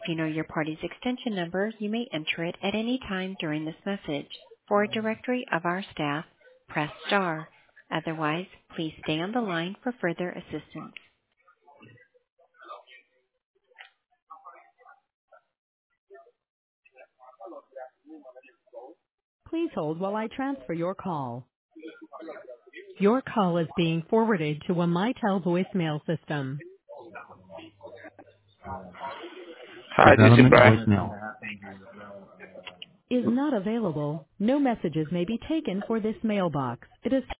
If you know your party's extension number, you may enter it at any time during this message. For a directory of our staff, press star. Otherwise, please stay on the line for further assistance. Please hold while I transfer your call. Your call is being forwarded to a Mitel voicemail system. Hi, this is Development Brian. voicemail. Is not available. No messages may be taken for this mailbox. It is